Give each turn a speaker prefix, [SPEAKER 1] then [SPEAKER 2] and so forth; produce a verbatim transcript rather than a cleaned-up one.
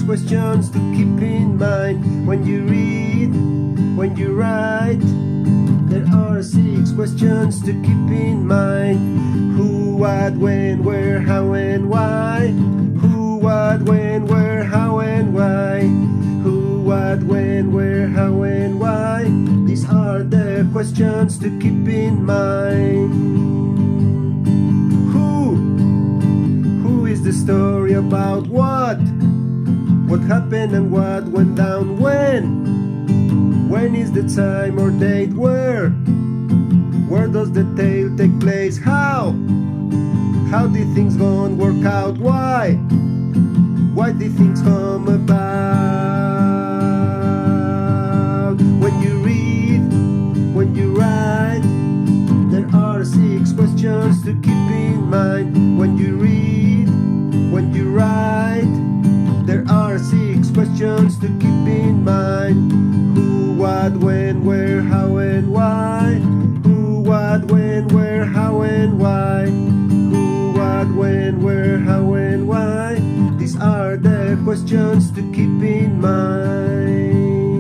[SPEAKER 1] questions to keep in mind when you read, when you write. There are six questions to keep in mind. Who, what, when, where, how and why. Who, what, when, where, how and why. Who, what, when, where, how and why. These are the questions to keep in mind. Who? Who is the story about what? What happened and what went down when? When is the time or date? Where? Where does the tale take place? How? How did things go and work out? Why? Why did things come about? When you read, when you write, there are six questions to keep in mind. When you read, when you write, there are six questions to keep in mind. Who, what, when, where, how and why. Who, what, when, where, how and why. Who, what, when, where, how and why. These are the questions to keep in mind.